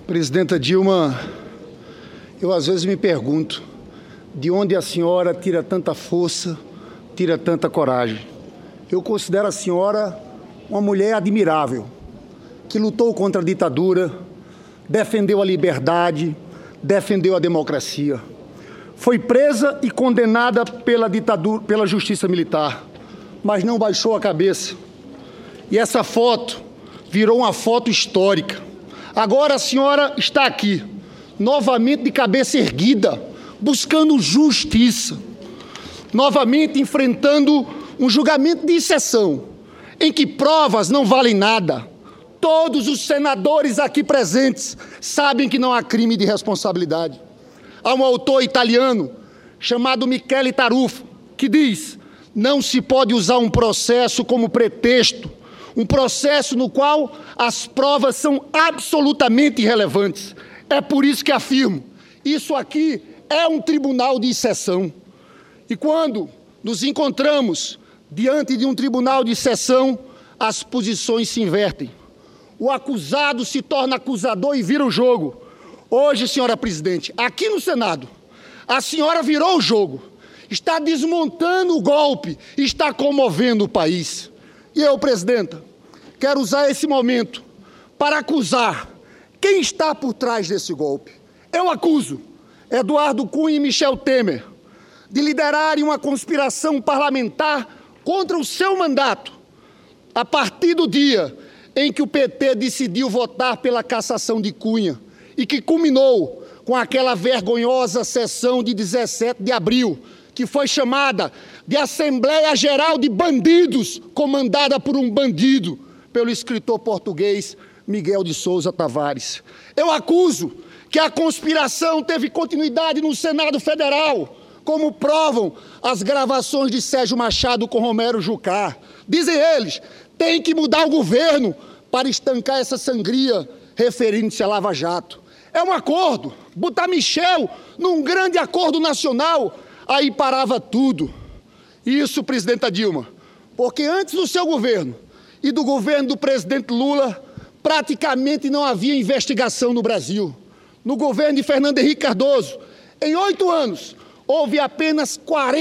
Presidenta Dilma, eu às vezes me pergunto de onde a senhora tira tanta força, tira tanta coragem. Eu considero a senhora uma mulher admirável, que lutou contra a ditadura, defendeu a liberdade, defendeu a democracia. Foi presa e condenada pela ditadura, pela justiça militar, mas não baixou a cabeça. E essa foto virou uma foto histórica. Agora a senhora está aqui, novamente de cabeça erguida, buscando justiça, novamente enfrentando um julgamento de exceção, em que provas não valem nada. Todos os senadores aqui presentes sabem que não há crime de responsabilidade. Há um autor italiano chamado Michele Tarufo que diz: não se pode usar um processo como pretexto, um processo no qual as provas são absolutamente irrelevantes. É por isso que afirmo, isso aqui é um tribunal de exceção. E quando nos encontramos diante de um tribunal de exceção, as posições se invertem. O acusado se torna acusador e vira o jogo. Hoje, senhora presidente, aqui no Senado, a senhora virou o jogo, está desmontando o golpe, está comovendo o país. E eu, presidenta, quero usar esse momento para acusar quem está por trás desse golpe. Eu acuso Eduardo Cunha e Michel Temer de liderarem uma conspiração parlamentar contra o seu mandato, a partir do dia em que o PT decidiu votar pela cassação de Cunha e que culminou com aquela vergonhosa sessão de 17 de abril, que foi chamada de Assembleia Geral de Bandidos, comandada por um bandido, pelo escritor português Miguel de Sousa Tavares. Eu acuso que a conspiração teve continuidade no Senado Federal, como provam as gravações de Sérgio Machado com Romero Jucá. Dizem eles, tem que mudar o governo para estancar essa sangria, referindo-se a Lava Jato. É um acordo, botar Michel num grande acordo nacional, aí parava tudo. Isso, presidenta Dilma, porque antes do seu governo e do governo do presidente Lula, praticamente não havia investigação no Brasil. No governo de Fernando Henrique Cardoso, em 8 anos, houve apenas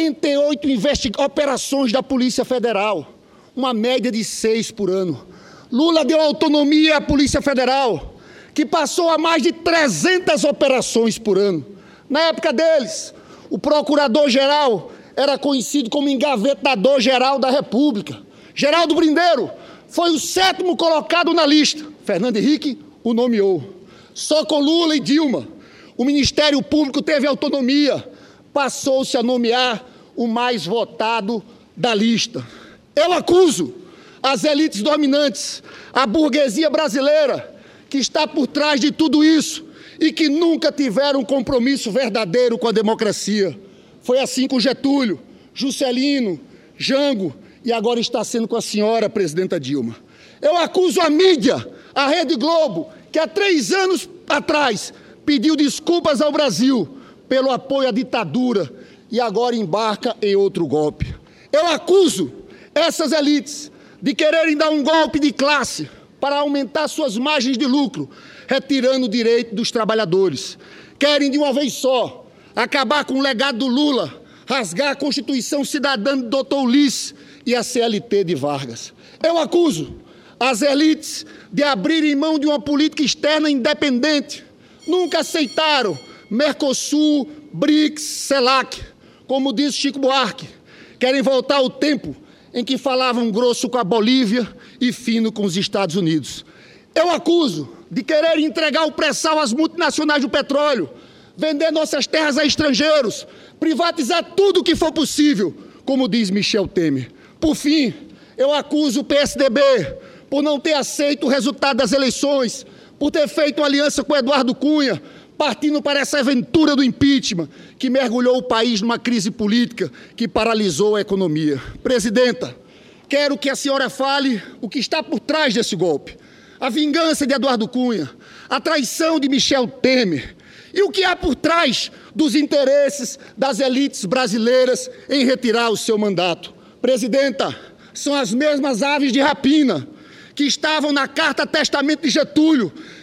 48 operações da Polícia Federal, uma média de 6 por ano. Lula deu autonomia à Polícia Federal, que passou a mais de 300 operações por ano. Na época deles, o procurador-geral era conhecido como engavetador-geral da República. Geraldo Brindeiro foi o 7º colocado na lista. Fernando Henrique o nomeou. Só com Lula e Dilma, o Ministério Público teve autonomia, passou-se a nomear o mais votado da lista. Eu acuso as elites dominantes, a burguesia brasileira, que está por trás de tudo isso e que nunca tiveram um compromisso verdadeiro com a democracia. Foi assim com Getúlio, Juscelino, Jango e agora está sendo com a senhora, presidenta Dilma. Eu acuso a mídia, a Rede Globo, que há 3 anos atrás pediu desculpas ao Brasil pelo apoio à ditadura e agora embarca em outro golpe. Eu acuso essas elites de quererem dar um golpe de classe para aumentar suas margens de lucro, retirando o direito dos trabalhadores. Querem de uma vez só acabar com o legado do Lula, rasgar a Constituição Cidadã do Dr. Ulisses e a CLT de Vargas. Eu acuso as elites de abrirem mão de uma política externa independente. Nunca aceitaram Mercosul, BRICS, CELAC, como diz Chico Buarque. Querem voltar ao tempo em que falavam grosso com a Bolívia e fino com os Estados Unidos. Eu acuso de querer entregar o pré-sal às multinacionais do petróleo, vender nossas terras a estrangeiros, privatizar tudo o que for possível, como diz Michel Temer. Por fim, eu acuso o PSDB por não ter aceito o resultado das eleições, por ter feito uma aliança com Eduardo Cunha, partindo para essa aventura do impeachment, que mergulhou o país numa crise política que paralisou a economia. Presidenta, quero que a senhora fale o que está por trás desse golpe. A vingança de Eduardo Cunha, a traição de Michel Temer e o que há por trás dos interesses das elites brasileiras em retirar o seu mandato. Presidenta, são as mesmas aves de rapina que estavam na carta testamento de Getúlio,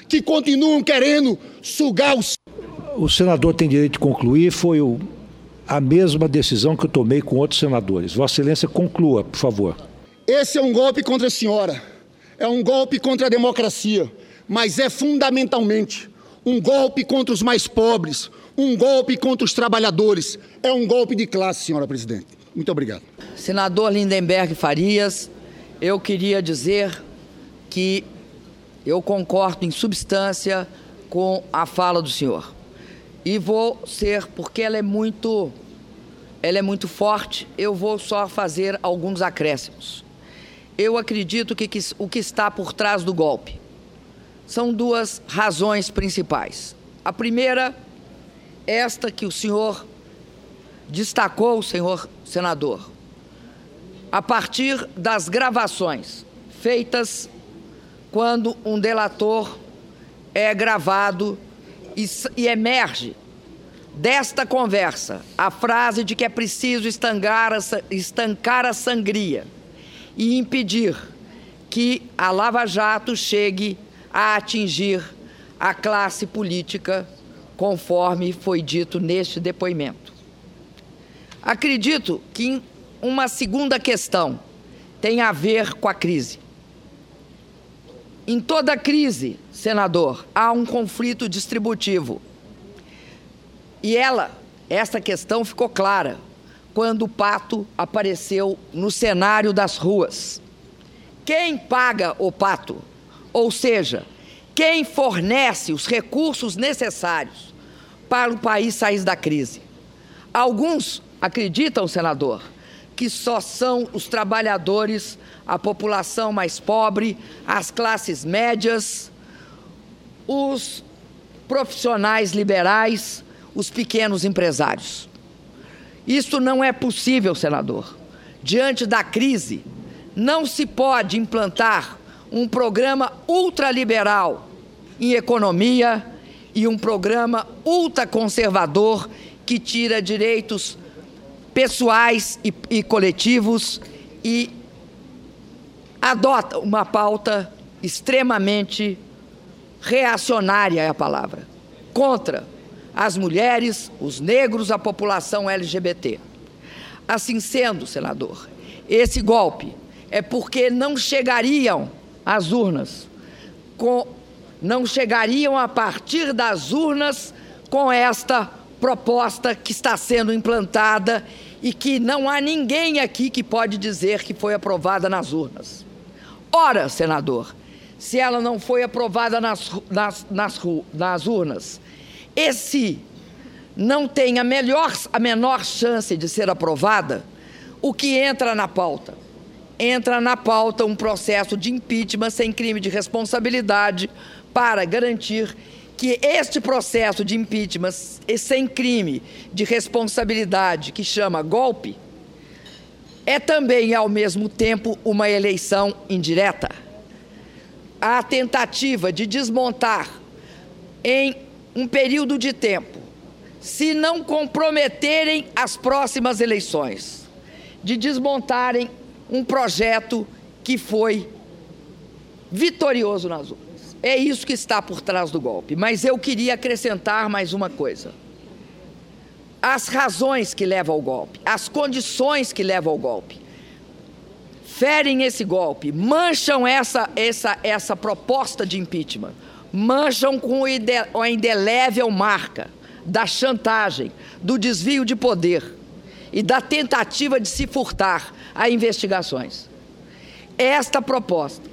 que continuam querendo sugar os... O senador tem direito de concluir, foi a mesma decisão que eu tomei com outros senadores. Vossa Excelência, conclua, por favor. Esse é um golpe contra a senhora, é um golpe contra a democracia, mas é fundamentalmente um golpe contra os mais pobres, um golpe contra os trabalhadores, é um golpe de classe, senhora presidente. Muito obrigado. Senador Lindenberg Farias, eu queria dizer que eu concordo em substância com a fala do senhor. E vou ser, porque ela é muito forte, eu vou só fazer alguns acréscimos. Eu acredito que o que está por trás do golpe são duas razões principais. A primeira, esta que o senhor destacou, senhor senador, a partir das gravações feitas quando um delator é gravado e emerge desta conversa a frase de que é preciso estancar a sangria e impedir que a Lava Jato chegue a atingir a classe política, conforme foi dito neste depoimento. Acredito que uma segunda questão tem a ver com a crise. Em toda crise, senador, há um conflito distributivo. E essa questão ficou clara quando o pato apareceu no cenário das ruas. Quem paga o pato? Ou seja, quem fornece os recursos necessários para o país sair da crise? Alguns acreditam, senador, que só são os trabalhadores, a população mais pobre, as classes médias, os profissionais liberais, os pequenos empresários. Isso não é possível, senador. Diante da crise, não se pode implantar um programa ultraliberal em economia e um programa ultraconservador que tira direitos pessoais e coletivos e adota uma pauta extremamente reacionária, é a palavra, contra as mulheres, os negros, a população LGBT. Assim sendo, senador, esse golpe é porque não chegariam às urnas, não chegariam a partir das urnas com esta proposta que está sendo implantada e que não há ninguém aqui que pode dizer que foi aprovada nas urnas. Ora, senador, se ela não foi aprovada nas urnas, esse não tem a menor chance de ser aprovada, o que entra na pauta? Entra na pauta um processo de impeachment sem crime de responsabilidade para garantir que este processo de impeachment sem crime de responsabilidade, que chama golpe, é também, ao mesmo tempo, uma eleição indireta. A tentativa de desmontar em um período de tempo, se não comprometerem as próximas eleições, de desmontarem um projeto que foi vitorioso nas urnas. É isso que está por trás do golpe. Mas eu queria acrescentar mais uma coisa. As razões que levam ao golpe, as condições que levam ao golpe, ferem esse golpe, mancham essa proposta de impeachment, mancham com a indelével marca da chantagem, do desvio de poder e da tentativa de se furtar a investigações. Esta proposta,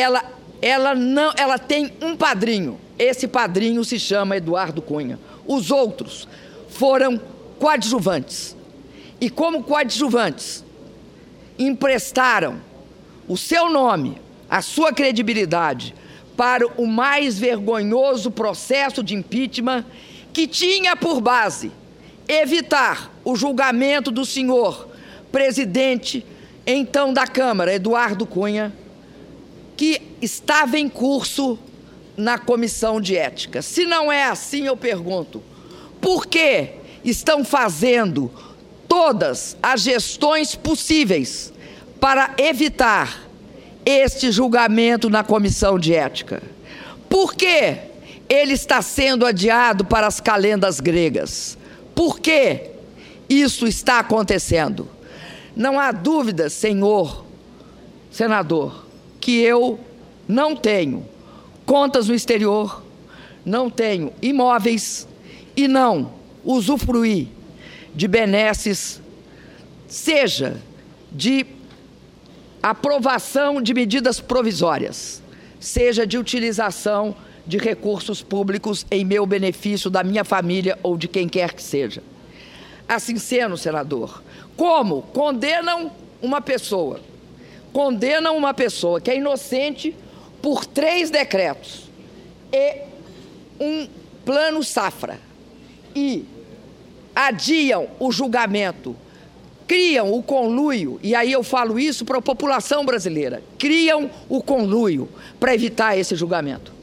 ela tem um padrinho. Esse padrinho se chama Eduardo Cunha. Os outros foram coadjuvantes. E como coadjuvantes, emprestaram o seu nome, a sua credibilidade para o mais vergonhoso processo de impeachment que tinha por base evitar o julgamento do senhor presidente, então da Câmara, Eduardo Cunha, que estava em curso na Comissão de Ética. Se não é assim, eu pergunto, por que estão fazendo todas as gestões possíveis para evitar este julgamento na Comissão de Ética? Por que ele está sendo adiado para as calendas gregas? Por que isso está acontecendo? Não há dúvida, senhor senador, que eu não tenho contas no exterior, não tenho imóveis e não usufruí de benesses, seja de aprovação de medidas provisórias, seja de utilização de recursos públicos em meu benefício, da minha família ou de quem quer que seja. Assim sendo, senador, como condenam uma pessoa que é inocente por 3 decretos e um plano safra e adiam o julgamento, criam o conluio, e aí eu falo isso para a população brasileira, criam o conluio para evitar esse julgamento.